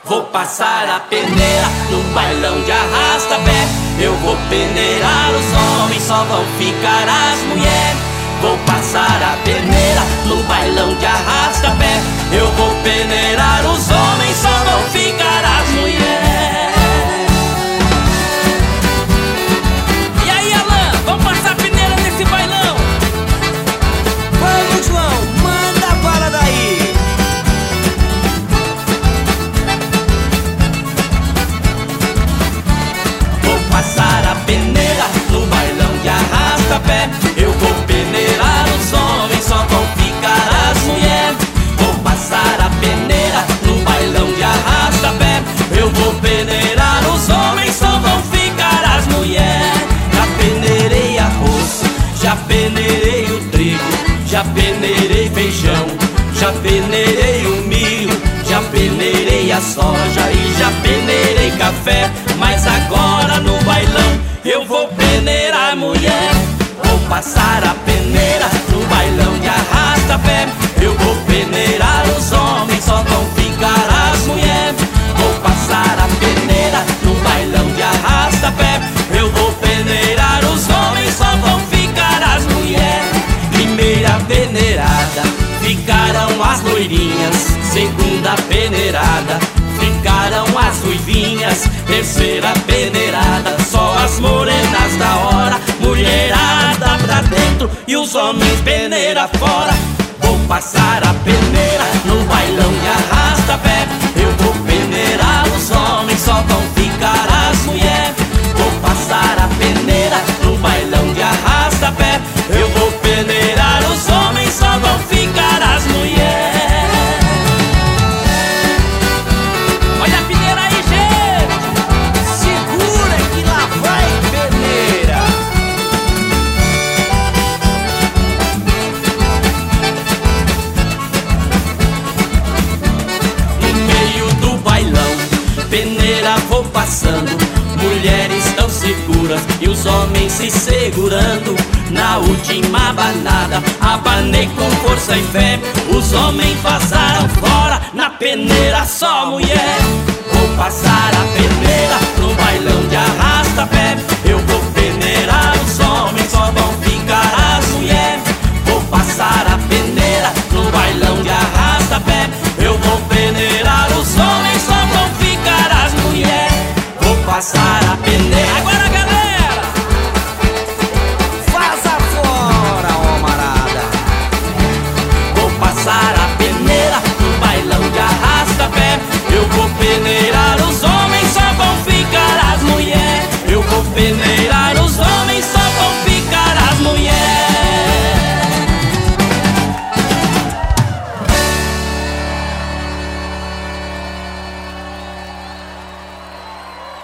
Vou passar a peneira no bailão de arrasta-pé. Eu vou peneirar os homens, só vão ficar as mulheres. Vou passar a peneira no bailão de arrasta-pé. Eu vou peneirar os homens, só vão ficar as mulheres. E aí, Alan, vamos passar a peneira nesse bailão? Vamos, João, manda a bala daí. Vou passar a peneira no bailão de arrasta-pé. Eu vou peneirar os homens, só vão ficar as mulheres. Vou passar a peneira no bailão de arrasta-pé. Eu vou peneirar os homens, só vão ficar as mulheres. Já peneirei arroz, já peneirei o trigo, já peneirei feijão, já peneirei o milho, já peneirei a soja e já peneirei café. Mas agora no bailão eu vou peneirar mulher. Vou passar a peneira no bailão de arrasta-pé. Eu vou peneirar os homens, só vão ficar as mulheres. Vou passar a peneira no bailão de arrasta-pé. Eu vou peneirar os homens, só vão ficar as mulheres. Primeira peneirada, ficaram as loirinhas. Segunda peneirada, ficaram as ruivinhas. Terceira peneirada, só as morenas da hora. Mulherada pra dentro e os homens peneira fora. Vou passar a peneira no bailão de arrasta-pé. Eu vou peneirar os homens, só vão ficar as mulheres. Vou passar a peneira no bailão de arrasta-pé. Eu vou peneirar os homens, só vão ficar as mulheres. Olha a peneira aí, gente! Segura que lá vai peneira. No meio do bailão, peneira vou passando. Mulheres tão seguras e os homens se segurando. Na última abanada, abanei com força e fé. Os homens passaram fora, na peneira só mulher. Vou passar a peneira